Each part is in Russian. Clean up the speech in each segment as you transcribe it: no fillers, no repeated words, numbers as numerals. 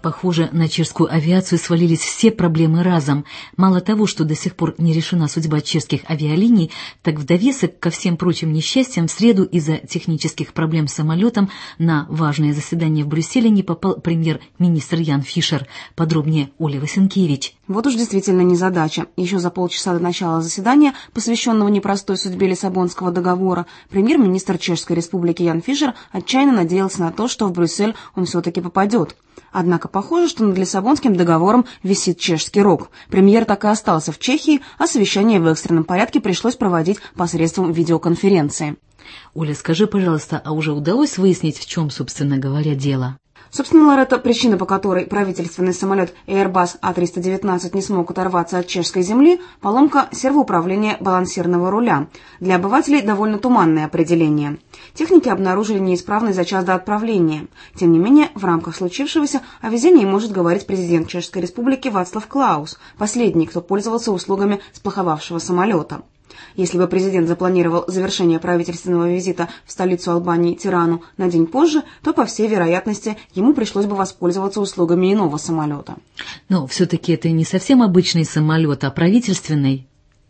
Похоже, на чешскую авиацию свалились все проблемы разом. Мало того, что до сих пор не решена судьба чешских авиалиний, так в довесок ко всем прочим несчастьям в среду из-за технических проблем с самолетом на важное заседание в Брюсселе не попал премьер-министр Ян Фишер. Подробнее Оля Васенкевич. Вот уж действительно незадача. Еще за полчаса до начала заседания, посвященного непростой судьбе Лиссабонского договора, премьер-министр Чешской Республики Ян Фишер отчаянно надеялся на то, что в Брюссель он все-таки попадет. Однако похоже, что над Лиссабонским договором висит чешский рог. Премьер так и остался в Чехии, а совещание в экстренном порядке пришлось проводить посредством видеоконференции. Оля, скажи, пожалуйста, а уже удалось выяснить, в чем, собственно говоря, дело? Собственно, Лоретта, причина, по которой правительственный самолет Airbus A319 не смог оторваться от чешской земли – поломка сервоуправления балансирного руля. Для обывателей довольно туманное определение. Техники обнаружили неисправность за час до отправления. Тем не менее, в рамках случившегося о везении может говорить президент Чешской Республики Вацлав Клаус, последний, кто пользовался услугами сплоховавшего самолета. Если бы президент запланировал завершение правительственного визита в столицу Албании Тирану на день позже, то, по всей вероятности, ему пришлось бы воспользоваться услугами иного самолета. Но все-таки это не совсем обычный самолет, а правительственный.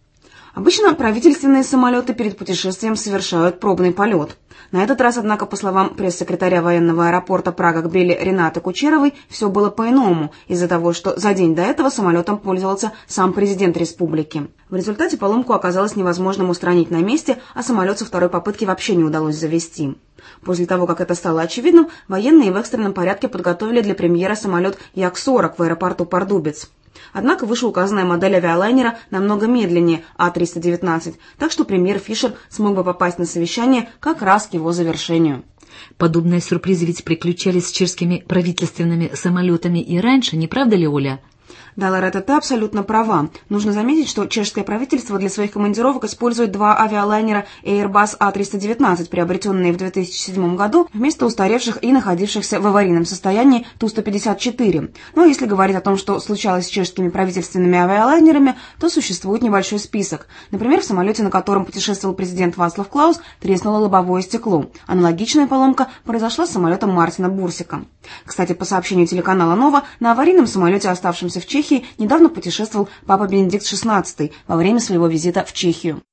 Обычно правительственные самолеты перед путешествием совершают пробный полет. На этот раз, однако, по словам пресс-секретаря военного аэропорта Прага-Гбели Ренаты Кучеровой, все было по-иному, из-за того, что за день до этого самолетом пользовался сам президент республики. В результате поломку оказалось невозможным устранить на месте, а самолет со второй попытки вообще не удалось завести. После того, как это стало очевидным, военные в экстренном порядке подготовили для премьера самолет Як-40 в аэропорту Пардубец. Однако вышеуказанная модель авиалайнера намного медленнее А319, так что премьер Фишер смог бы попасть на совещание как раз к его завершению. Подобные сюрпризы ведь приключались с чешскими правительственными самолетами и раньше, не правда ли, Оля? Да, Лоретта, ты абсолютно права. Нужно заметить, что чешское правительство для своих командировок использует два авиалайнера Airbus A319, приобретенные в 2007 году, вместо устаревших и находившихся в аварийном состоянии Ту-154. Но если говорить о том, что случалось с чешскими правительственными авиалайнерами, то существует небольшой список. Например, в самолете, на котором путешествовал президент Вацлав Клаус, треснуло лобовое стекло. Аналогичная поломка произошла с самолетом Мартина Бурсика. Кстати, по сообщению телеканала «Нова», на аварийном самолете, оставшемся в Чехии, недавно путешествовал папа Бенедикт XVI во время своего визита в Чехию.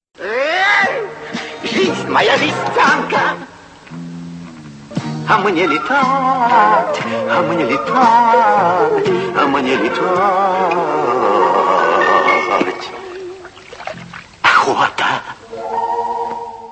Жизнь моя жестянка, а мне летать, а мне летать, а мне летать. Охота.